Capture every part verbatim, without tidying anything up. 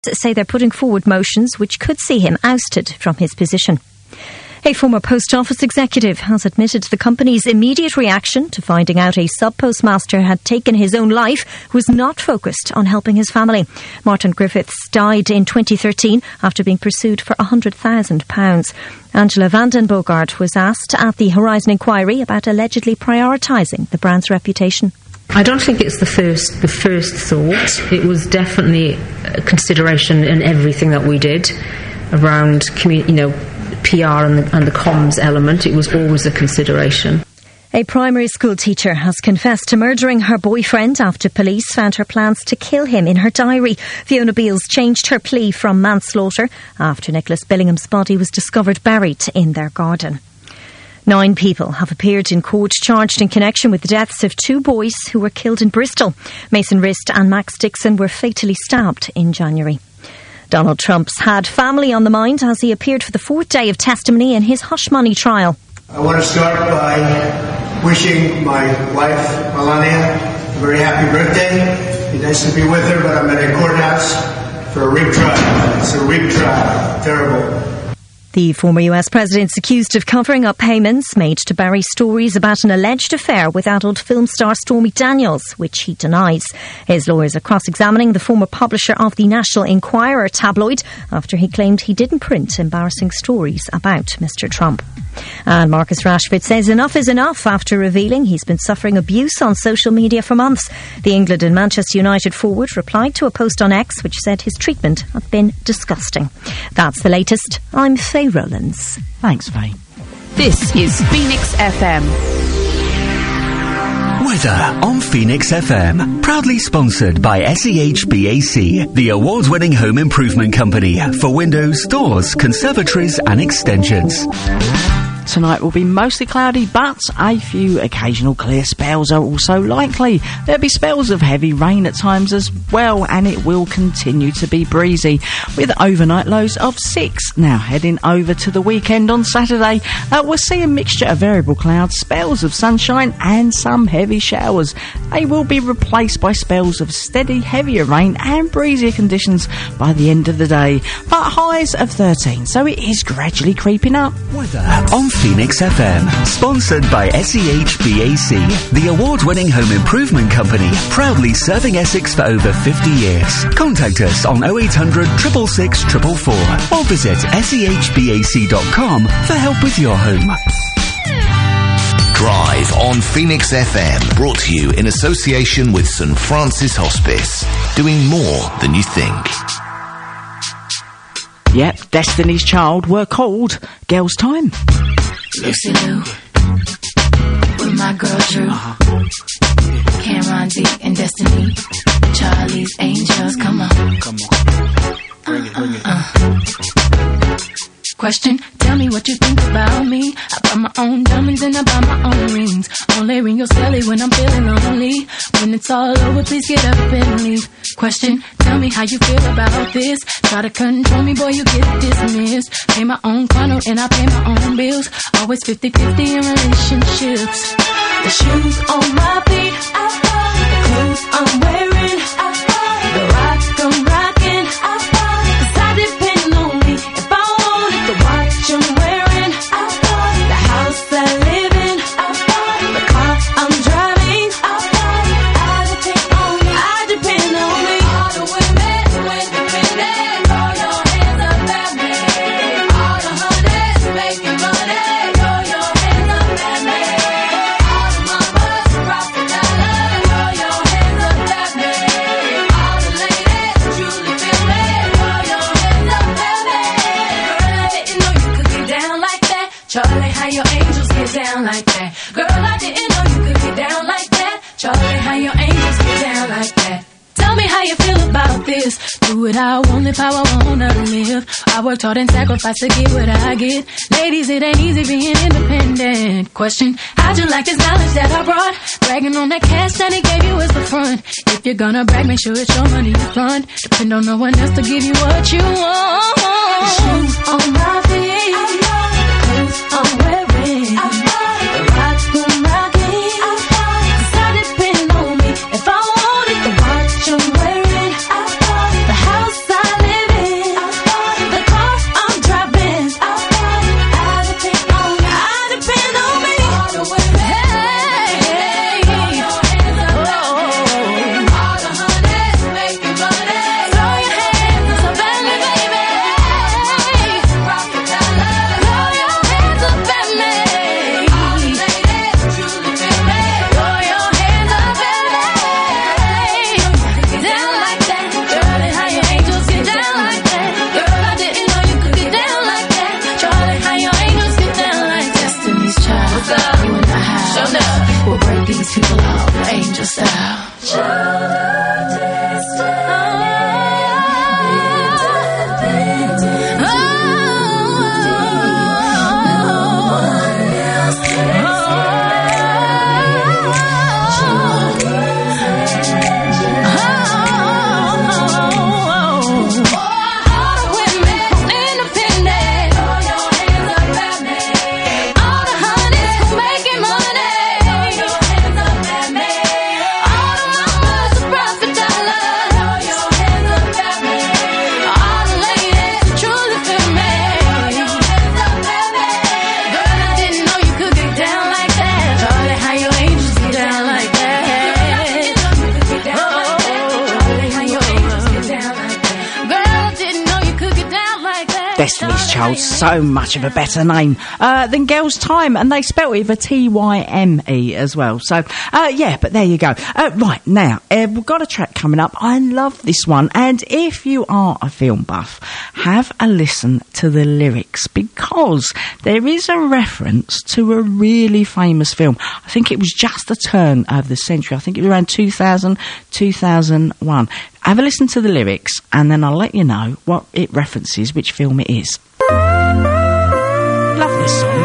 say they're putting forward motions which could see him ousted from his position. A former post office executive has admitted the company's immediate reaction to finding out a sub-postmaster had taken his own life was not focused on helping his family. Martin Griffiths died in twenty thirteen after being pursued for one hundred thousand pounds. Angela Vanden Bogart was asked at the Horizon inquiry about allegedly prioritising the brand's reputation. I don't think it's the first the first thought. It was definitely a consideration in everything that we did around commu- you know, P R and the, and the comms element. It was always a consideration. A primary school teacher has confessed to murdering her boyfriend after police found her plans to kill him in her diary. Fiona Beales changed her plea from manslaughter after Nicholas Billingham's body was discovered buried in their garden. Nine people have appeared in court charged in connection with the deaths of two boys who were killed in Bristol. Mason Rist and Max Dixon were fatally stabbed in January. Donald Trump's had family on the mind as he appeared for the fourth day of testimony in his hush money trial. I want to start by wishing my wife, Melania, a very happy birthday. It's nice to be with her, but I'm at a courthouse for a rig trial. It's a rig trial. Terrible. The former U S president's accused of covering up payments made to Barry stories about an alleged affair with adult film star Stormy Daniels, which he denies. His lawyers are cross-examining the former publisher of the National Enquirer tabloid after he claimed he didn't print embarrassing stories about Mister Trump. And Marcus Rashford says enough is enough after revealing he's been suffering abuse on social media for months. The England and Manchester United forward replied to a post on X which said his treatment had been disgusting. That's the latest. I'm Faye Rowlands. Thanks, Faye. This is Phoenix F M. Weather on Phoenix F M. Proudly sponsored by S E H B A C, the award-winning home improvement company for windows, doors, conservatories and extensions. Tonight will be mostly cloudy, but a few occasional clear spells are also likely. There'll be spells of heavy rain at times as well, and it will continue to be breezy, with overnight lows of six. Now, heading over to the weekend on Saturday, uh, we'll see a mixture of variable clouds, spells of sunshine, and some heavy showers. They will be replaced by spells of steady, heavier rain and breezier conditions by the end of the day, but highs of thirteen, so it is gradually creeping up. Weather on Phoenix F M, sponsored by S E H B A C, the award-winning home improvement company, proudly serving Essex for over fifty years. Contact us on oh eight hundred, six six six, four four four or visit S E H B A C dot com for help with your home. Drive on Phoenix F M, brought to you in association with St Francis Hospice, doing more than you think. Yep, Destiny's Child were called Girls' Time. Lucy Lou, with my girl Drew, uh-huh. Cameron D and Destiny, Charlie's Angels, come on. Come on. Bring it, bring it. Uh, uh. Question, tell me what you think about me. I buy my own diamonds and I buy my own rings. Only ring your celly when I'm feeling lonely. When it's all over, please get up and leave. Question, tell me how you feel about this. Try to control me, boy, you get dismissed. Pay my own condo and I pay my own bills. Always fifty-fifty in relationships. The shoes on my feet, I buy. The clothes I'm wearing, I buy. The rock I'm rocking, I buy. 'Cause I depend on me. If I wanted the watch I'm wearing, I buy. The house I live in, I buy. The car I'm driving, I buy. I depend on me. I depend on me. All the women who independent, throw your hands up at me. All the honeys making money, throw your hands up at me. All the mamas rocking dollar, throw your hands up at me. All the ladies truly feel me, throw your hands up at me. Girl, I didn't know you could get down like that. Charlie, how your angels get down like that. Girl, I didn't know you could get down like that. Charlie, how your angels get down like that. Tell me how you feel about this. Do it how I want, live how I wanna live. I worked hard and sacrificed to get what I get. Ladies, it ain't easy being independent. Question, how'd you like this knowledge that I brought? Bragging on that cash that he gave you as the front. If you're gonna brag, make sure it's your money you front. Depend on no one else to give you what you want. The shoes on my feet, the clothes I'm wearing, the rock I'm rocking, 'cause I depend on me. If I wanted the watch I'm wearing, the house I live Destiny's Child, so much of a better name uh, than Girls' Time, and they spelt it with a T Y M E as well. So, uh, yeah, but there you go. Uh, right, now, uh, we've got a track coming up. I love this one, and if you are a film buff, have a listen to the lyrics, because there is a reference to a really famous film. I think it was just the turn of the century. I think it was around two thousand, two thousand one. Have a listen to the lyrics, and then I'll let you know what it references, which film it is. Love this song.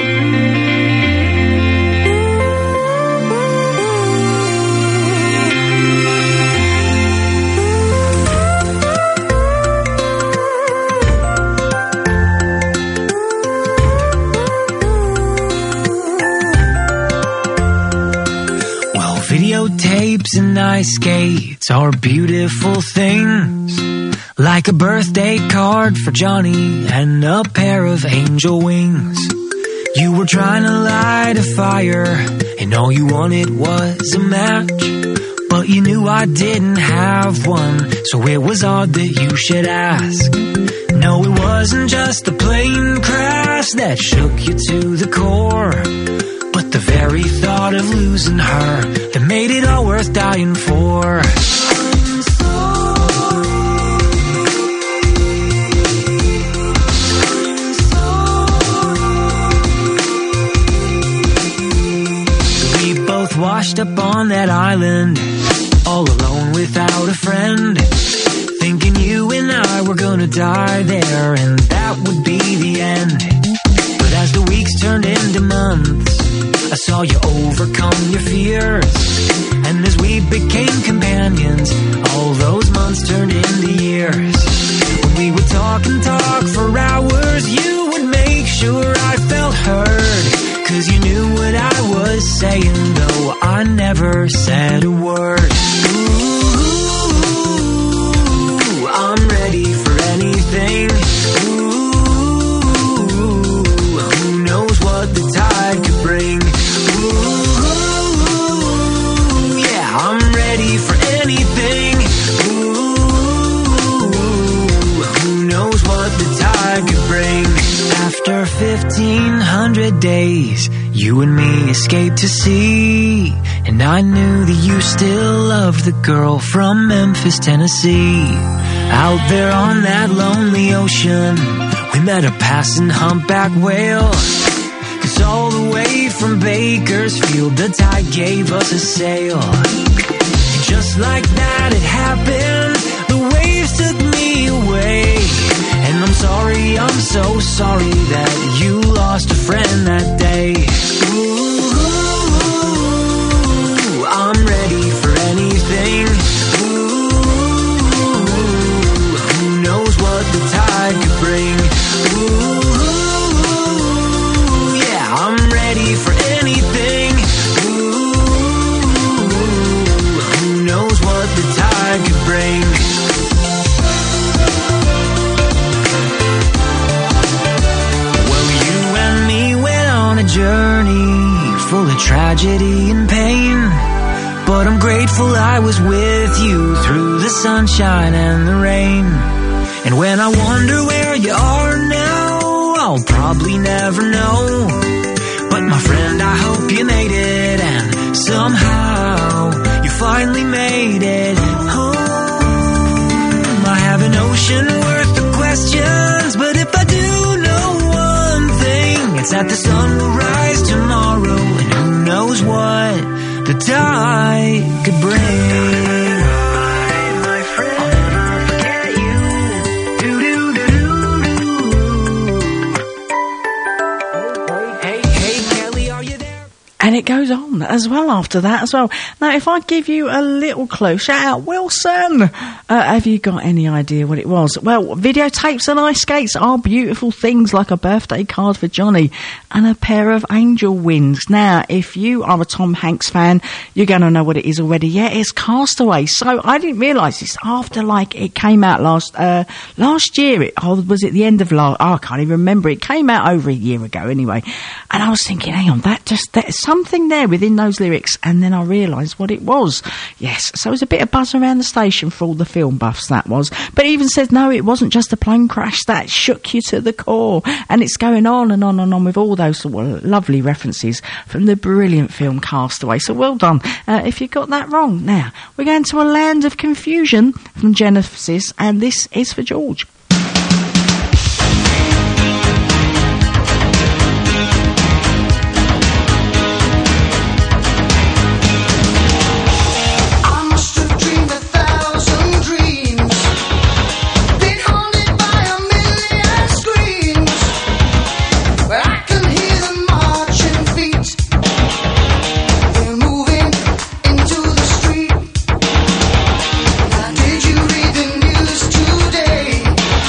Videotapes and ice skates are beautiful things, like a birthday card for Johnny and a pair of angel wings. You were trying to light a fire, and all you wanted was a match, but you knew I didn't have one, so it was odd that you should ask. No, it wasn't just a plane crash that shook you to the core, but the very thought of losing her that made it all worth dying for. We both washed up on that island, all alone without a friend, thinking you and I were gonna die there, and that would be the end. But as the weeks turned into months, I saw you overcome your fears, and as we became companions, all those months turned into years. When we would talk and talk for hours, you would make sure I felt heard, 'cause you knew what I was saying, though I never said a word. Ooh, I'm ready for anything. Ooh, who knows what the tide could bring. I'm ready for anything. Ooh, who knows what the tide could bring. After fifteen hundred days, you and me escaped to sea, and I knew that you still loved the girl from Memphis, Tennessee. Out there on that lonely ocean, we met a passing humpback whale, 'cause all the way from Bakersfield, the tide gave us a sail. Just like that it happened, the waves took me away, and I'm sorry, I'm so sorry that you lost a friend that day. Ooh, I'm ready for anything. Ooh, who knows what the tide could bring. Ooh, yeah, I'm ready for anything. The tide could bring. Well, you and me went on a journey full of tragedy and pain, but I'm grateful I was with you through the sunshine and the rain. And when I wonder where you are now, I'll probably never know, but my friend, I hope you made it, and somehow you finally made it home. I have an ocean worth of questions, but if I do know one thing, it's that the sun will rise tomorrow, and who knows what the tide could bring. My friend, I'll never forget you. Do-do-do-do-do. Hey, hey, Kelly, are you there? And it goes on as well after that as well. Now, if I give you a little clue, shout out, Wilson! Uh, have you got any idea what it was? Well, videotapes and ice skates are beautiful things, like a birthday card for Johnny and a pair of angel wings. Now, if you are a Tom Hanks fan, you're going to know what it is already. Yeah, it's Castaway. So I didn't realise this after, like, it came out last uh, last year. It, oh, was it the end of last? Oh, I can't even remember. It came out over a year ago anyway. And I was thinking, hang on, that just, that, some something there within those lyrics, and then I realised what it was. Yes, so it was a bit of buzz around the station for all the film buffs, that was. But it even said, no, it wasn't just a plane crash that shook you to the core. And it's going on and on and on with all those sort of lovely references from the brilliant film Castaway. So well done uh, if you got that wrong. Now, we're going to A Land of Confusion from Genesis, and this is for George. Did you read the news today?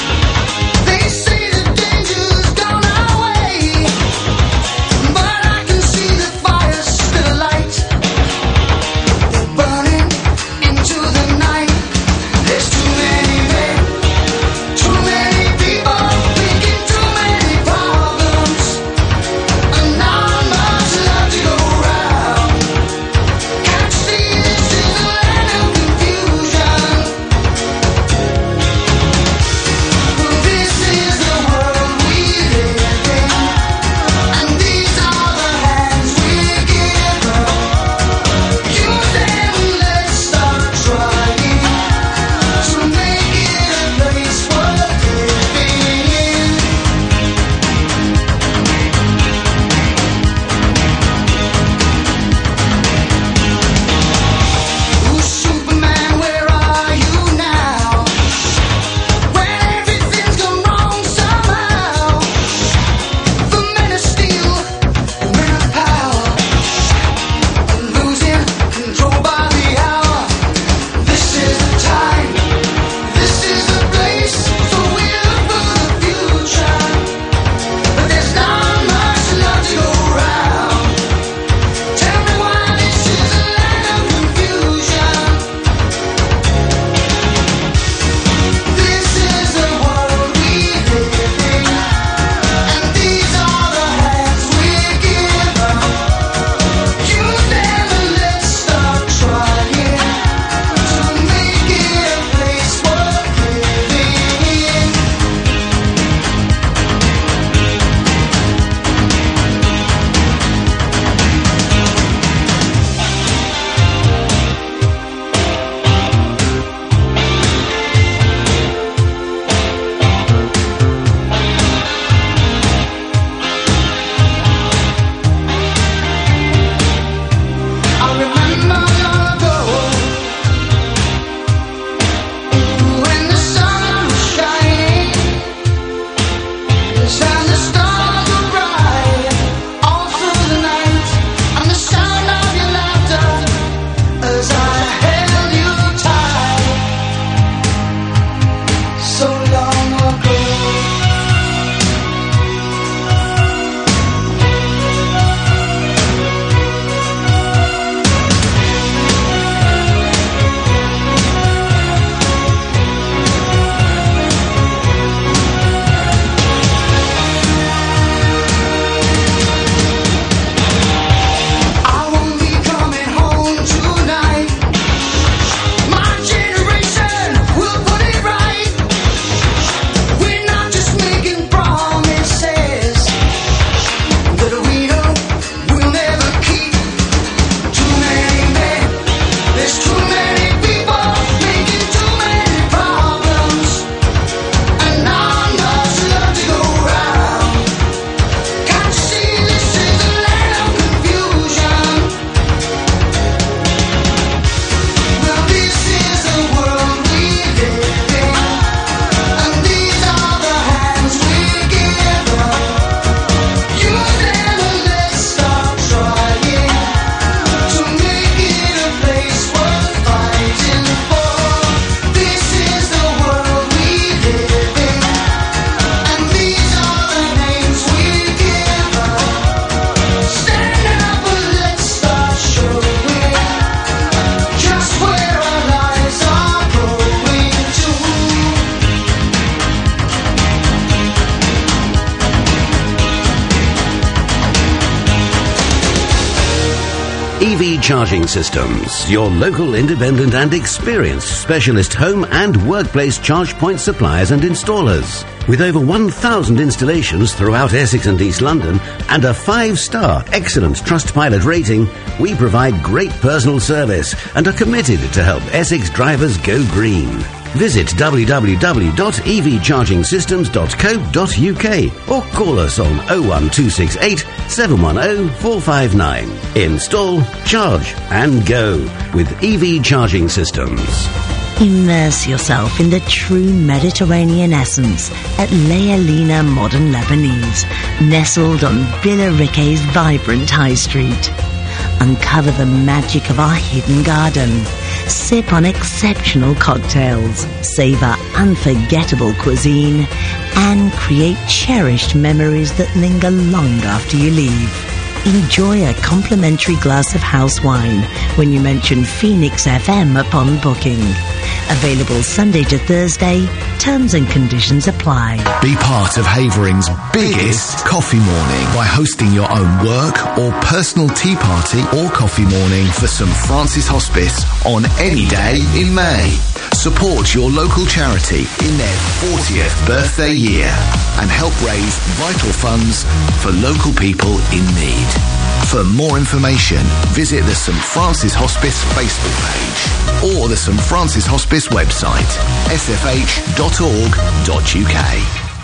V Charging Systems, your local independent and experienced specialist home and workplace charge point suppliers and installers. With over one thousand installations throughout Essex and East London and a five-star excellent Trustpilot rating, we provide great personal service and are committed to help Essex drivers go green. Visit w w w dot e v charging systems dot co dot u k or call us on oh one two six eight, seven one oh, four five nine. Install, charge and go with E V Charging Systems. Immerse yourself in the true Mediterranean essence at Lealina Modern Lebanese, nestled on Billericay's vibrant high street. Uncover the magic of our hidden garden. Sip on exceptional cocktails, savor unforgettable cuisine, and create cherished memories that linger long after you leave. Enjoy a complimentary glass of house wine when you mention Phoenix F M upon booking. Available Sunday to Thursday. Terms and conditions apply. Be part of Havering's biggest coffee morning by hosting your own work or personal tea party or coffee morning for Saint Francis Hospice on any day in May. Support your local charity in their fortieth birthday year and help raise vital funds for local people in need. For more information, visit the Saint Francis Hospice Facebook page or the Saint Francis Hospice website, s f h dot org dot u k.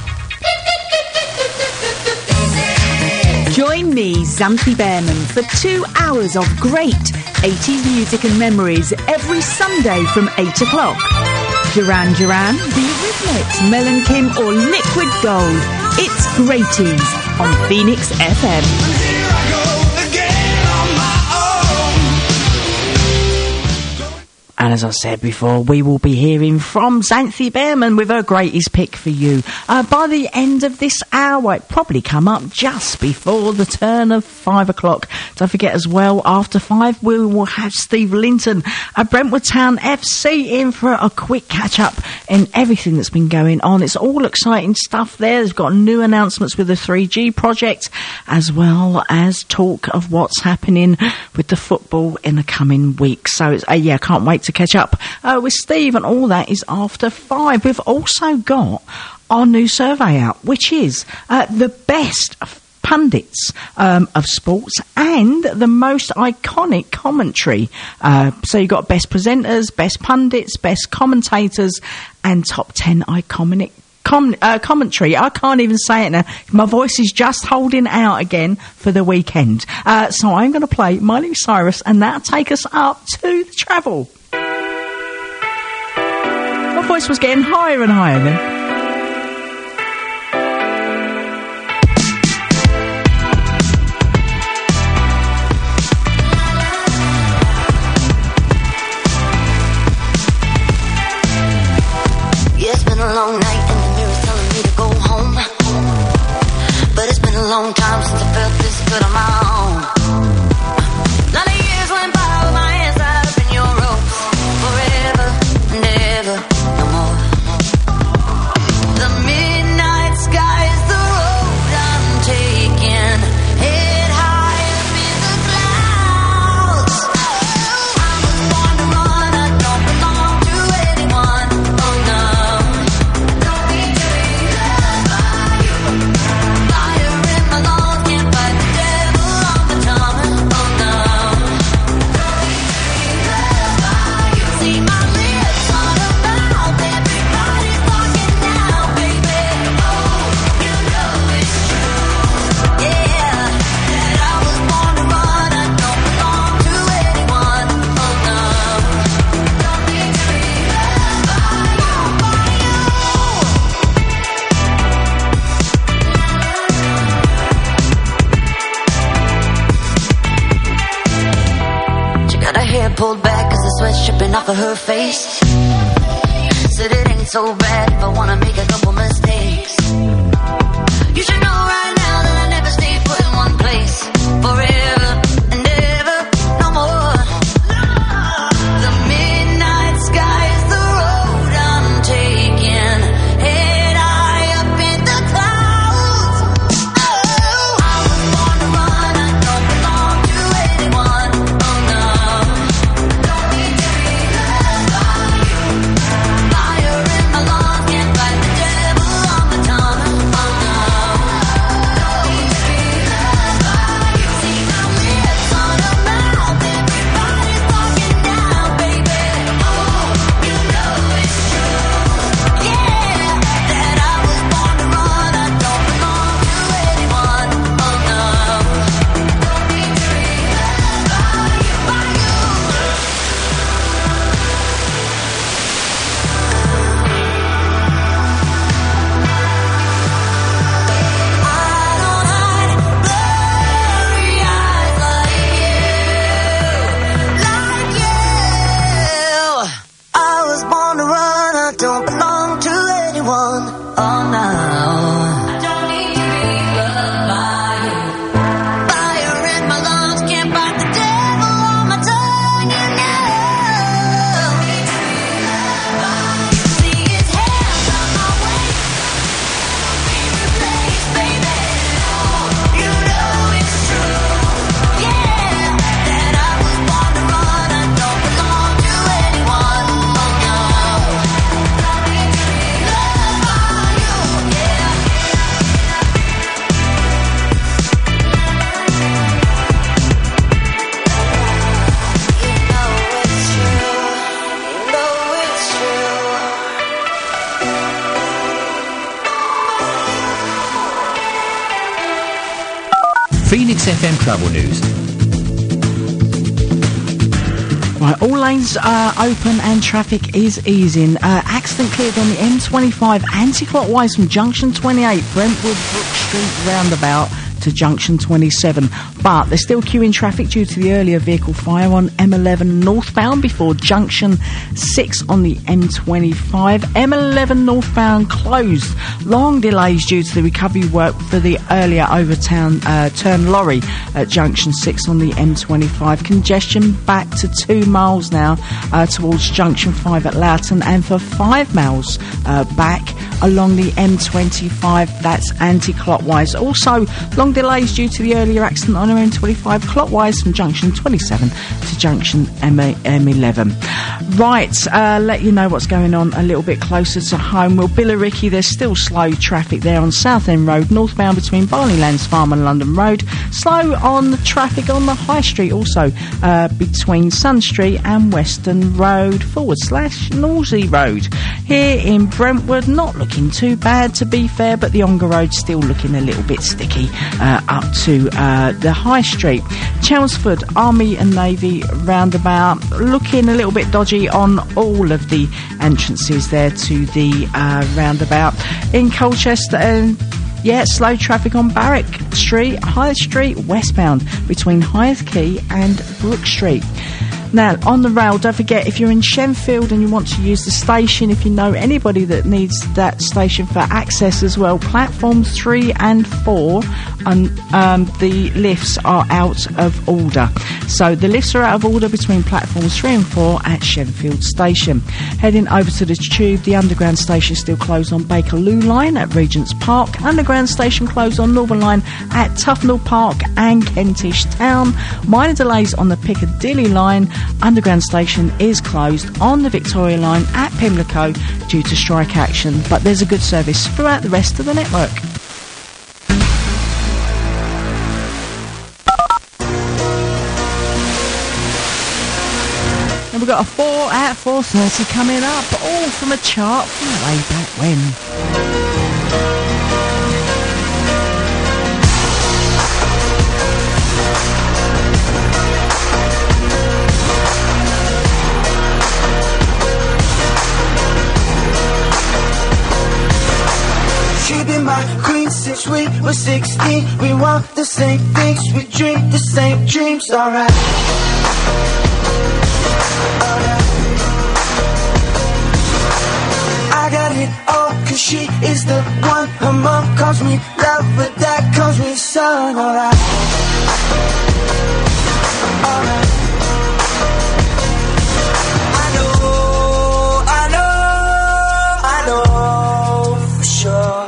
Join me, Xanthi Behrman, for two hours of great eighties music and memories every Sunday from eight o'clock. Duran Duran, The Eurythmics, Mel and Kim or Liquid Gold. It's Greaties on Phoenix F M. And as I said before, we will be hearing from Xanthi Behrman with her greatest pick for you. Uh, by the end of this hour, it probably come up just before the turn of five o'clock. Don't forget as well, after five, we will have Steve Linton at Brentwood Town F C in for a quick catch-up in everything that's been going on. It's all exciting stuff there. They've got new announcements with the three G project, as well as talk of what's happening with the football in the coming weeks. So, it's, uh, yeah, can't wait to catch up uh, with Steve, and all that is after five. We've also got our new survey out, which is uh, the best pundits um, of sports and the most iconic commentary. Uh, so you've got best presenters, best pundits, best commentators, and top ten iconic Com- uh, commentary. I can't even say it now. My voice is just holding out again for the weekend. Uh, so I'm going to play Miley Cyrus, and that'll take us up to the travel. My voice was getting higher and higher then. A long night and the mirror's telling me to go home, but it's been a long time since I felt this good on my own. None of years went by with my hands tied up in your ropes, forever and ever, no more. The midnight sky is the road I'm taking, head high up in the clouds. I was born to run, I don't belong to anyone, oh no. Pulled back as the sweat's dripping off of her face. Said it ain't so bad if I wanna make a couple mistakes. You should know right now that I never stay put in one place forever and ever, no more. The midnight sky is the road I'm taking, head high up in the clouds. Oh, I was born to run, I don't belong to anyone, oh no. on, oh now. I don't need to be loved by you. Fire in my lungs can't fight the devil on my tongue, you know. Don't need to be loved by you. See his hands on my waist. Be replaced, baby. You know it's true. Yeah, that I was born to run. I don't belong to anyone. Oh no. Don't need to be loved by you. Yeah. You know it's true. You know it's true. Phoenix F M Travel News. Right, all lanes are open and traffic is easing. Uh, accident cleared on the M twenty-five anti-clockwise from junction twenty-eight, Brentwood Brook Street roundabout to junction twenty-seven. But there's still queuing traffic due to the earlier vehicle fire on M eleven northbound before junction six on the M twenty-five. M eleven northbound closed. Long delays due to the recovery work for the earlier overtown uh, turn lorry at junction six on the M twenty-five. Congestion back to two miles now uh, towards junction five at Loughton, and for five miles uh, back along the M twenty-five, that's anti-clockwise. Also, long delays due to the earlier accident on M twenty-five clockwise from junction twenty-seven to junction M eleven. Right, uh, let you know what's going on a little bit closer to home. Well, Billericay, there's still slow traffic there on Southend Road, northbound between Barleylands Farm and London Road. Slow on the traffic on the High Street, also uh, between Sun Street and Western Road forward slash Norsey Road. Here in Brentwood, not looking too bad to be fair, but the Ongar Road still looking a little bit sticky uh, up to uh, the High Street. Chelmsford Army and Navy roundabout looking a little bit dodgy on all of the entrances there to the uh, roundabout. In Colchester, and yeah, slow traffic on Barrack Street, High Street westbound between Hythe Quay and Brook Street. Now, on the rail, don't forget, if you're in Shenfield and you want to use the station, if you know anybody that needs that station for access as well, platforms three and four, and um, the lifts are out of order. So the lifts are out of order between platforms three and four at Shenfield Station. Heading over to the Tube, the Underground Station still closed on Bakerloo Line at Regent's Park. Underground Station closed on Northern Line at Tufnell Park and Kentish Town. Minor delays on the Piccadilly Line. Underground Station is closed on the Victoria Line at Pimlico due to strike action, but there's a good service throughout the rest of the network. And we've got a four at four thirty coming up, all from a chart from way back when. She be my queen since we were sixteen. We want the same things, we dream the same dreams, alright. Alright. I got it all, cause she is the one. Her mom calls me love, but dad calls me son, alright. Alright. I know, I know, I know for sure.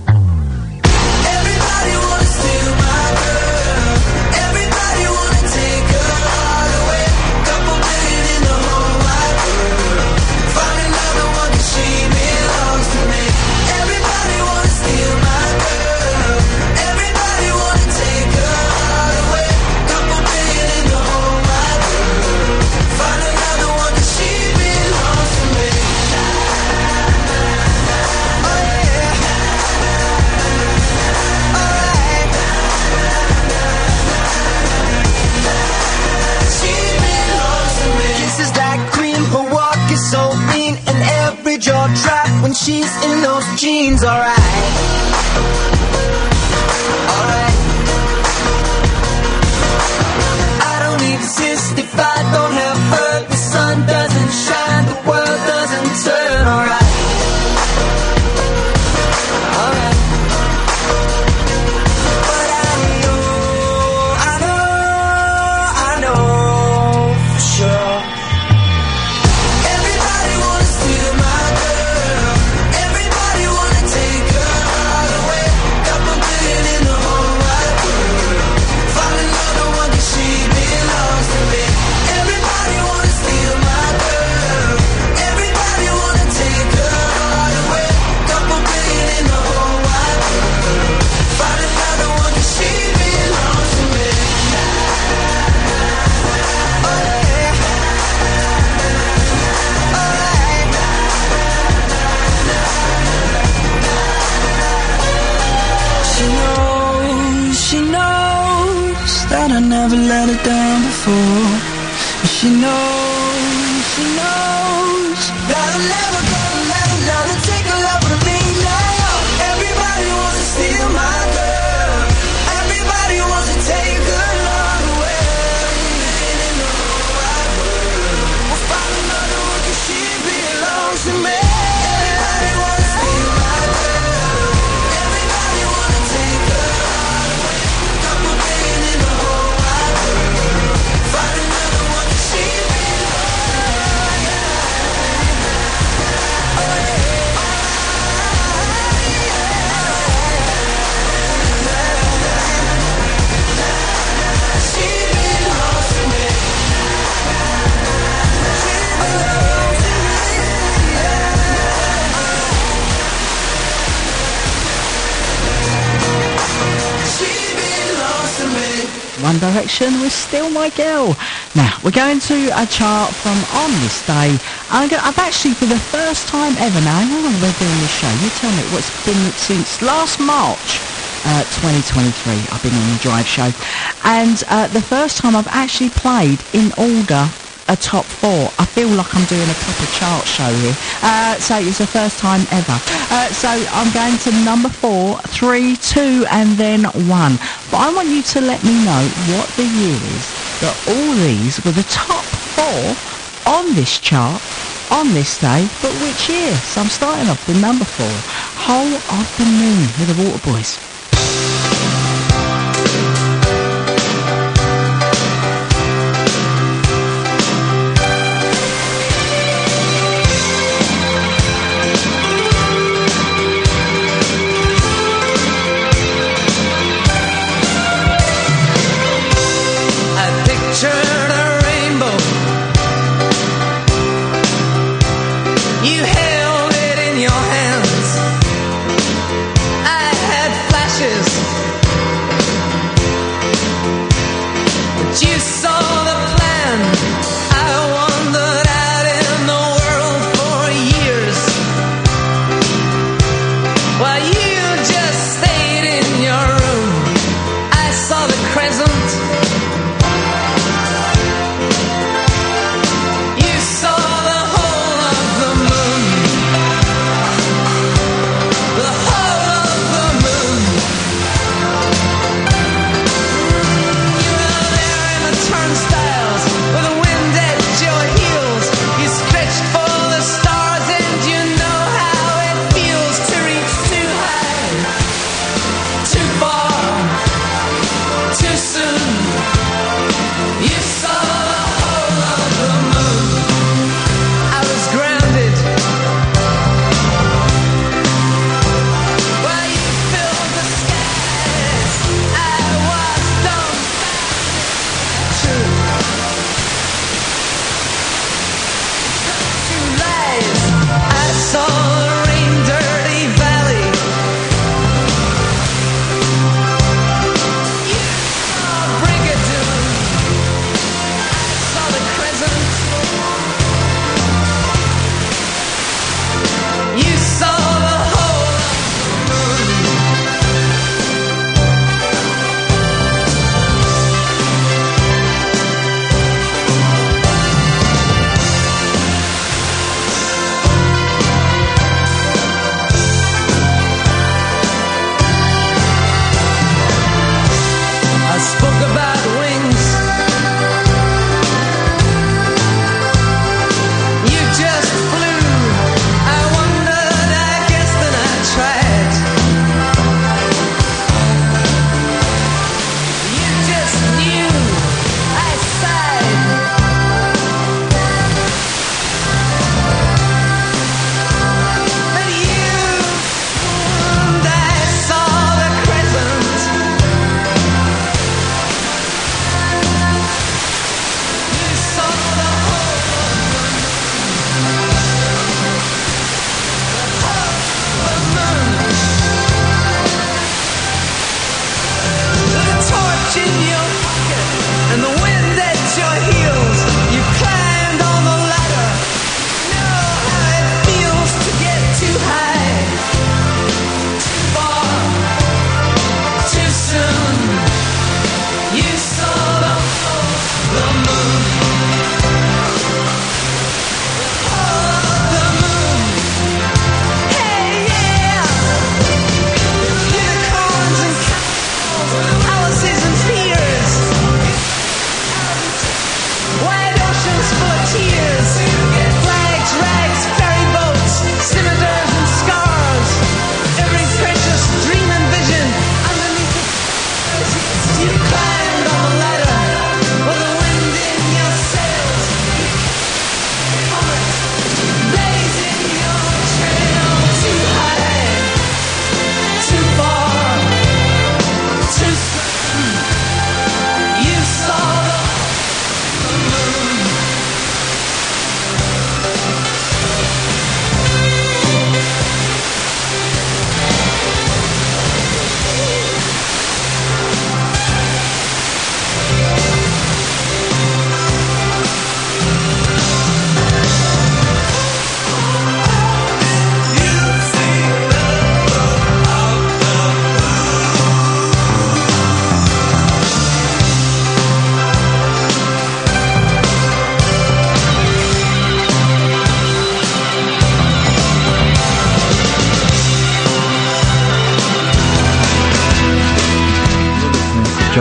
Jaw drop when she's in those jeans, alright. Alright. I don't exist if I don't have her. The sun doesn't shine, the world doesn't turn, alright. before. She knows, she knows that I'm never gonna let another take a love from me now. Everybody wants to steal my girl. Everybody wants to take her love away. In the whole wide world, we'll find another one 'cause she belongs to me. Everybody wants to steal my girl. Everybody wants to take her heart away. Couple billion in the whole wide world. Find another one 'cause she belongs. Oh yeah. She belongs to me. She belongs to me. She belongs to me. One Direction was Still My Girl. Now, we're going to a chart from On This Day. I'm go- I've actually, for the first time ever now, how long have I been doing this show? You tell me, what's been since last March uh, twenty twenty-three. I've been on the Drive show. And uh, the first time I've actually played in order a top four. I feel like I'm doing a proper chart show here. Uh, so it's the first time ever. Uh, so I'm going to number four, three, two, and then one. But I want you to let me know what the year is that all these were the top four on this chart on this day, but which year? So I'm starting off with number four, Whole of the Moon with the Waterboys. Pictured a rainbow. You held it in your hands. I had flashes, but you saw the plan. I wandered out in the world for years, while you just stayed in your room. I saw the crescent. Too high.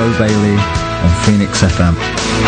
Joe Bailey on Phoenix F M.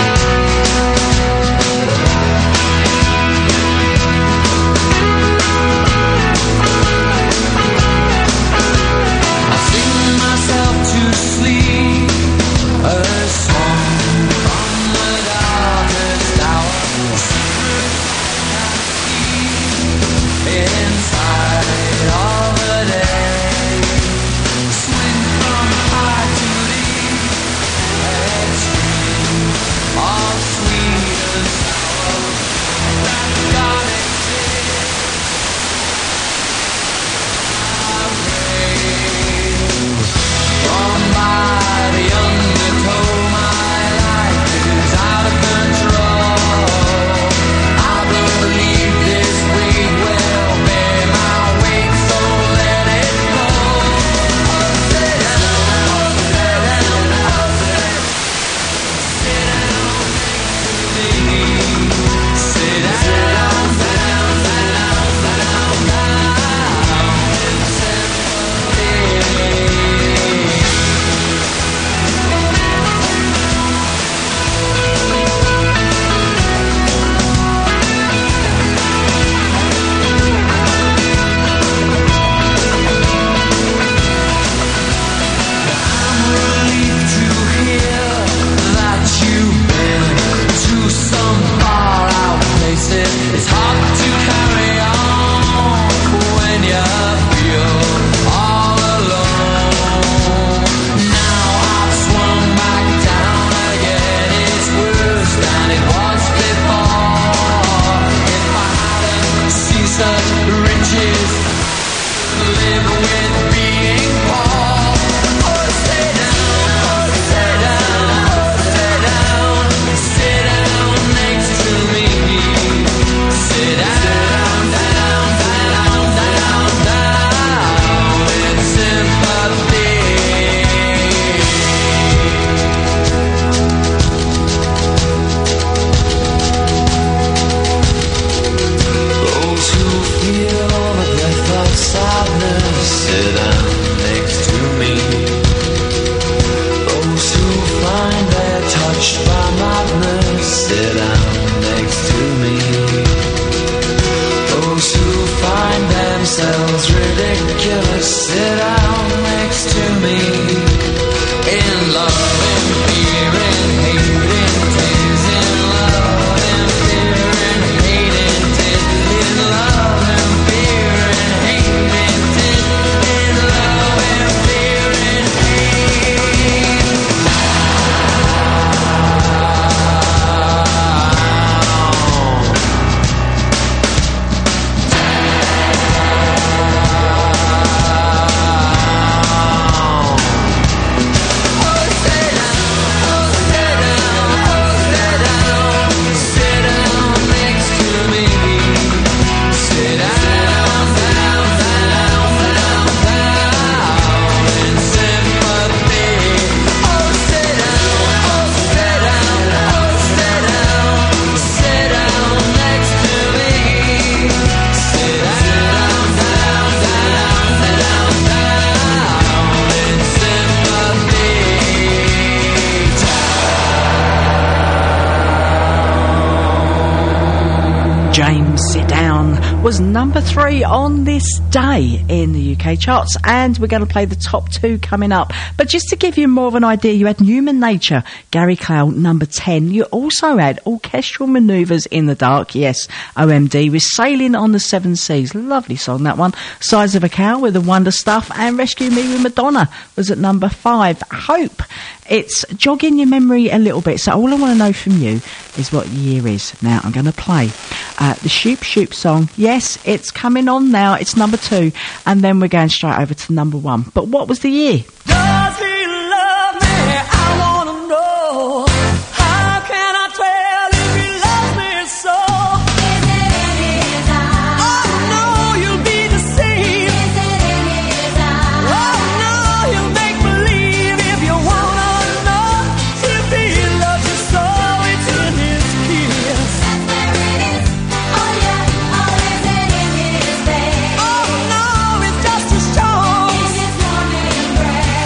Was number three on this day in the U K charts, and we're going to play the top two coming up. But just to give you more of an idea, you had Human Nature, Gary Clow, number ten. You also had Orchestral Manoeuvres in the Dark, yes, O M D, with Sailing on the Seven Seas. Lovely song, that one. Size of a Cow with the Wonder Stuff, and Rescue Me with Madonna was at number five. Hope. It's jogging your memory a little bit, so all I want to know from you is what year is. Now, I'm going to play uh, the Shoop Shoop song. Yes, it's coming on now. It's number two, and then we're going straight over to number one. But what was the year? Does he love me? I want to know. How can I tell if he loves me so? Is it in his eyes? Oh no, you'll be deceived. Is it in his eyes? Oh no, you'll make believe if you want to know. If he loves you so, it's in his kiss. That's where it is. Oh yeah, oh is it in his face? Oh no, it's just as strong. In his warm embrace.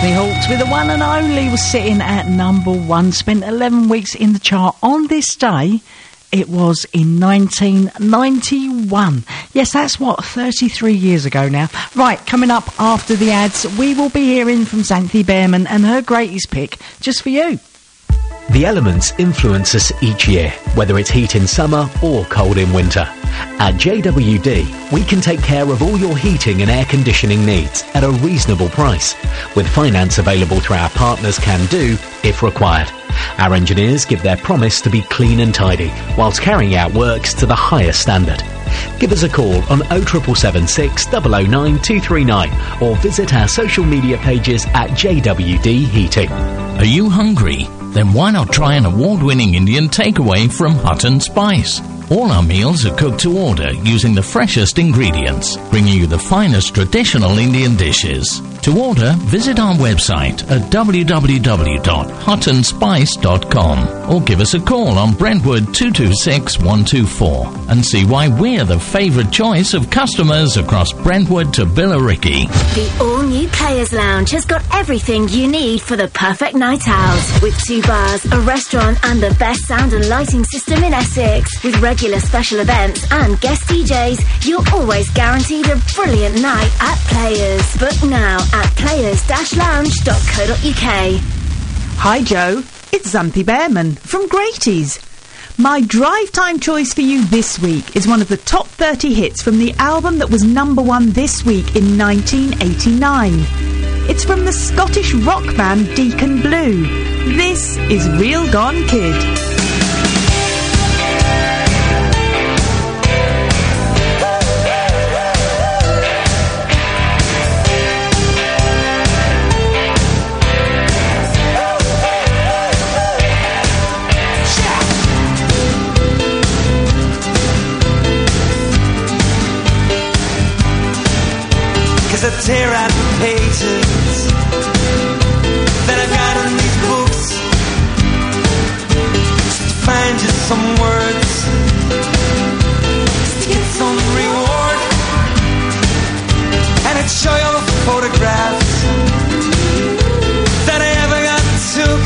Anthony Hawks with the one and only was sitting at number one. Spent eleven weeks in the chart. On this day, it was in nineteen ninety-one. Yes, that's what, thirty-three years ago now. Right, coming up after the ads, we will be hearing from Xanthi Behrman and her greatest pick just for you. The elements influence us each year, whether it's heat in summer or cold in winter. At J W D, we can take care of all your heating and air conditioning needs at a reasonable price, with finance available through our partners Can Do if required. Our engineers give their promise to be clean and tidy, whilst carrying out works to the highest standard. Give us a call on oh seven seven six, oh oh nine, two three nine or visit our social media pages at J W D Heating. Are you hungry? Then why not try an award-winning Indian takeaway from Hut and Spice? All our meals are cooked to order using the freshest ingredients, bringing you the finest traditional Indian dishes. To order, visit our website at w w w dot hut and spice dot com or give us a call on Brentwood two two six, one two four and see why we're the favourite choice of customers across Brentwood to Billericay. The all-new Players Lounge has got everything you need for the perfect night out. With two bars, a restaurant and the best sound and lighting system in Essex. With regular special events and guest D Js, you're always guaranteed a brilliant night at Players. Book now at players dash lounge dot co dot u k. Hi Joe, it's Xanthi Behrman from Graties. My drive time choice for you this week is one of the top thirty hits from the album that was number one this week in nineteen eighty-nine. It's from the Scottish rock band Deacon Blue. This is Real Gone Kid. I tear out the pages that I've got in these books just to find just some words, just to get some reward, and I'd show you all the photographs that I ever got took,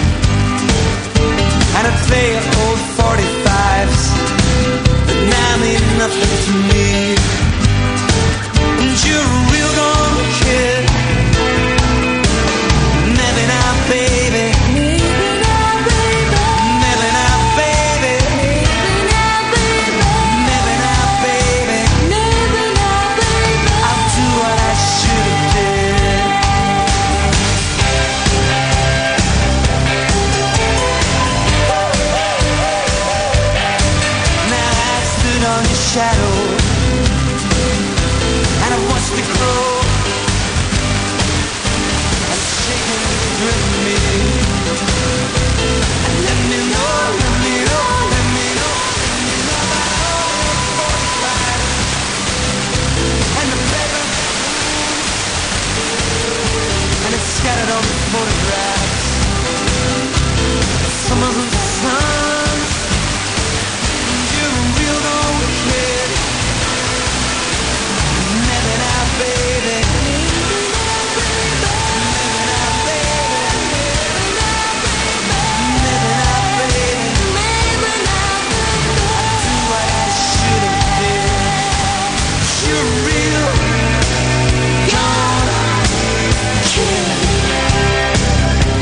and I'd play you old forty-fives that now mean nothing to me. And you're a real gone kid. Never now, baby. Never now, baby. Never now, baby. Never now, baby. Never now, baby. I'll do what I should have did. Now I stood on your shadow. To grow and shaking with me, and let me know, let me know, let me know, let me know about all the forty-five and the paper, and it's scattered on the photographs, the summers and the suns. You're a real old kid. Never now, baby. You're real gone kid.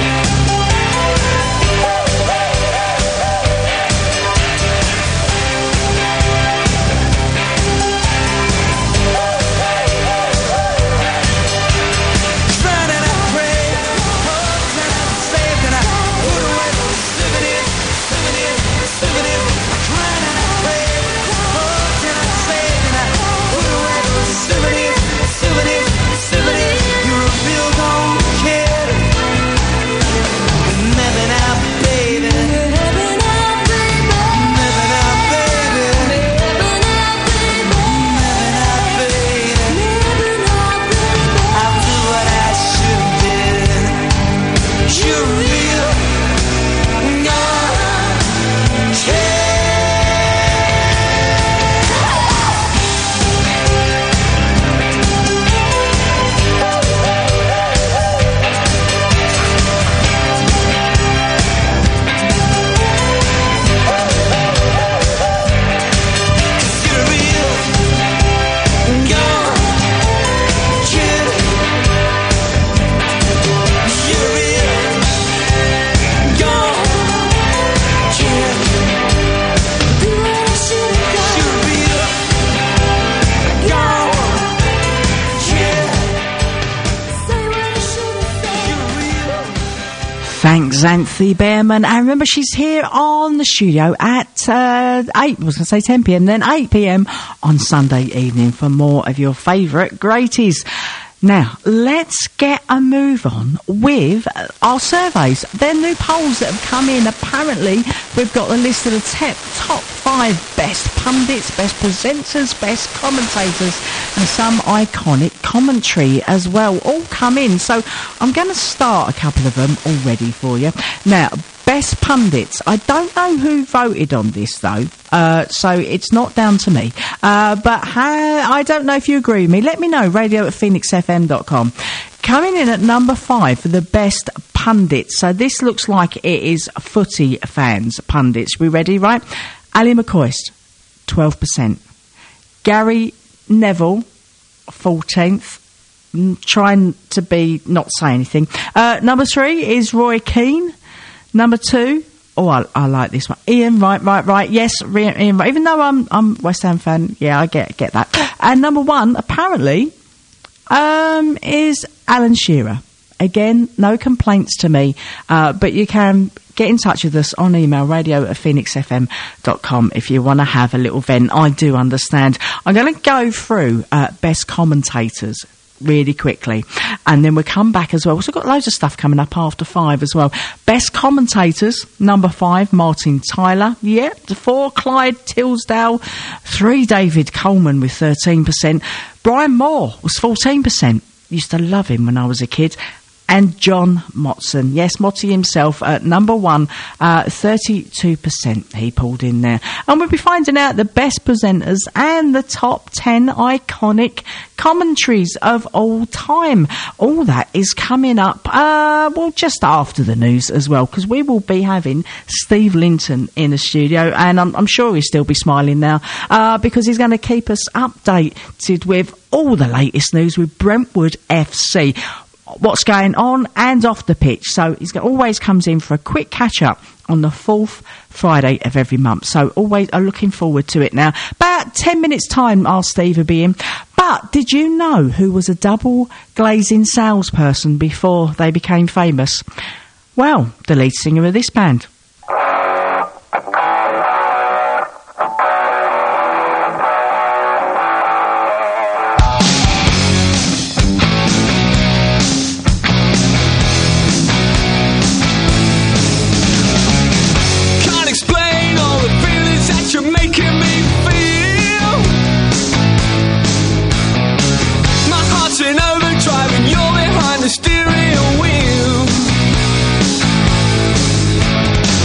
Thanks, Xanthi Behrman. And remember, she's here on the studio at uh, eight, I was going to say ten p m, then eight p m on Sunday evening for more of your favourite greaties. Now, let's get a move on with our surveys. They're new polls that have come in. Apparently, we've got the list of the te- top five best pundits, best presenters, best commentators, and some iconic commentary as well, all come in. So I'm going to start a couple of them already for you. Now, best pundits. I don't know who voted on this, though, uh, so it's not down to me. Uh, but ha- I don't know if you agree with me. Let me know, radio at phoenix f m dot com. Coming in at number five for the best pundits. So this looks like it is footy fans, pundits. We ready, right? Ali McCoist, twelve percent. Gary Neville, fourteenth. Trying to be, not say anything. Uh, number three is Roy Keane. Number two, oh, I, I like this one. Ian, right, right, right. Yes, Ian, right. Even though I'm I'm West Ham fan, yeah, I get get that. And number one, apparently, um, is Alan Shearer. Again, no complaints to me, uh, but you can get in touch with us on email, radio at phoenix f m dot com, if you want to have a little vent. I do understand. I'm going to go through uh, best commentators really quickly, and then we'll come back as well. We've also got loads of stuff coming up after five as well. Best commentators, number five, Martin Tyler. Yeah, four, Clyde Tilsdale. Three, David Coleman with thirteen percent. Brian Moore was fourteen percent. Used to love him when I was a kid. And John Motson. Yes, Motty himself at number one, uh, thirty-two percent he pulled in there. And we'll be finding out the best presenters and the top ten iconic commentaries of all time. All that is coming up, uh, well, just after the news as well, because we will be having Steve Linton in the studio, and I'm, I'm sure he'll still be smiling now, uh, because he's going to keep us updated with all the latest news with Brentwood F C. What's going on and off the pitch. So he always comes in for a quick catch-up on the fourth Friday of every month. So always are looking forward to it now. About ten minutes' time, our Steve will be in. But did you know who was a double glazing salesperson before they became famous? Well, the lead singer of this band. Steering wheel.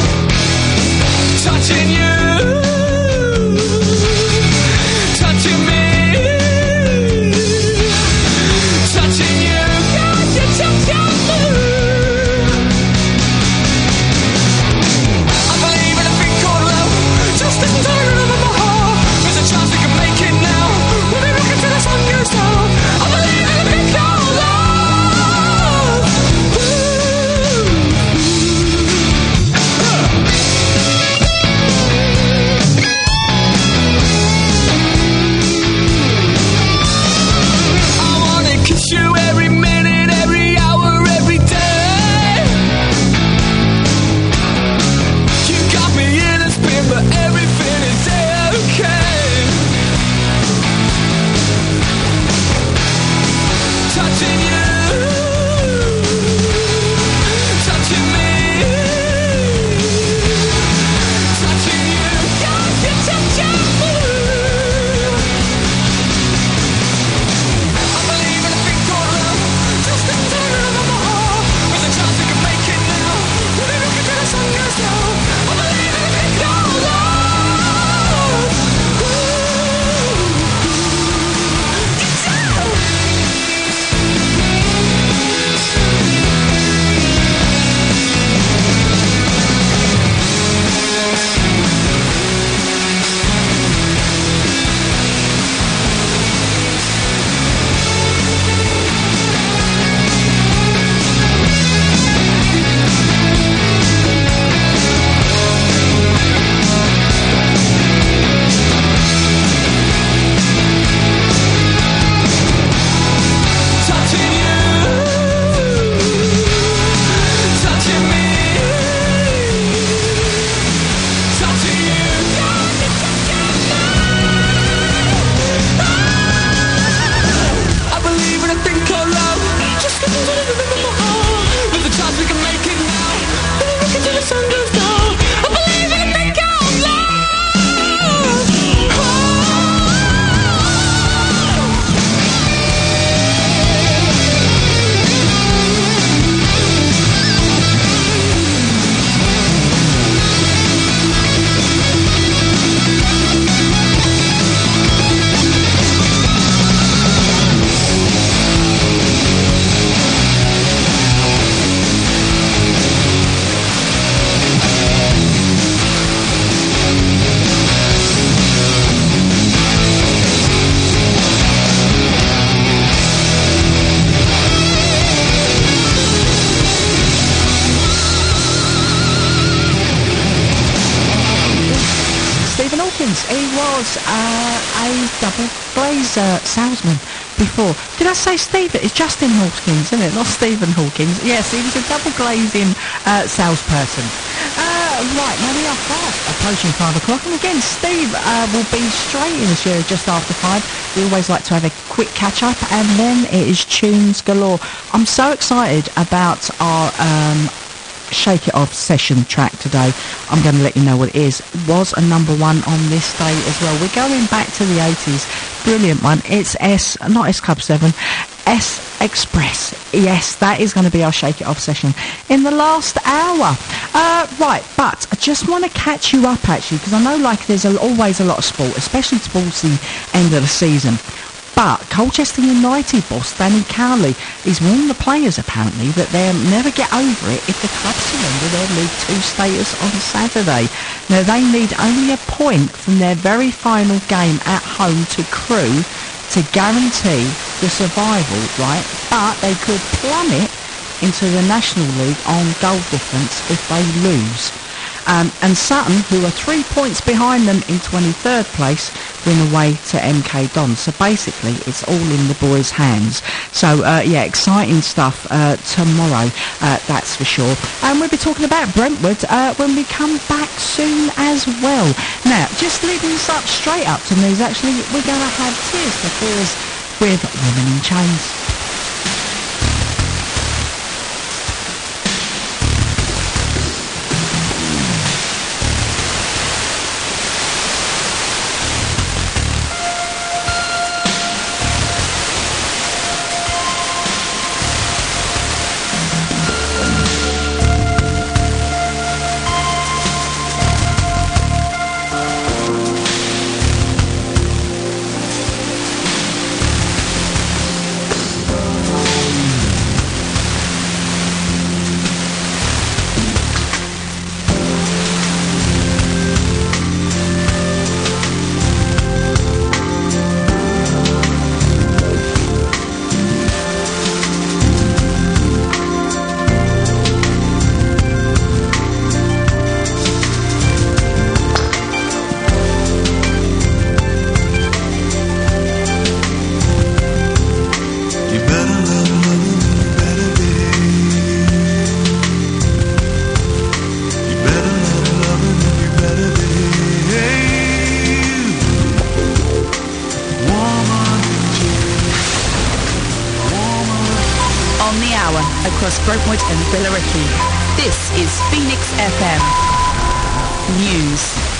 he was uh, a double glaze uh, salesman before. Did I say Stephen? It's Justin Hawkins, isn't it? Not Stephen Hawkins. Yes, he was a double glazing uh, salesperson. Uh, right, now we are fast approaching five o'clock, and again, Steve uh, will be straight in the show just after five. We always like to have a quick catch up, and then it is tunes galore. I'm so excited about our um, Shake It Off session track today. I'm going to let you know what it is. It was a number one on this day as well. We're going back to the eighties. Brilliant one. It's S, not S Club seven, S Express. Yes, that is going to be our Shake It Off session in the last hour. Uh, right, but I just want to catch you up actually, because I know like there's a, always a lot of sport, especially towards the end of the season. But Colchester United boss Danny Cowley is warning the players apparently that they'll never get over it if the club surrender their League Two status on Saturday. Now they need only a point from their very final game at home to Crewe to guarantee the survival, right? But they could plummet into the National League on goal difference if they lose. Um, and Sutton, who are three points behind them in twenty-third place, win away to M K Dons. So basically, it's all in the boys' hands. So, uh, yeah, exciting stuff uh, tomorrow, uh, that's for sure. And we'll be talking about Brentwood uh, when we come back soon as well. Now, just leading us up straight up to news, actually, we're going to have Tears for Fears with Women in Chains. Brentwood and Billericay. This is Phoenix F M News.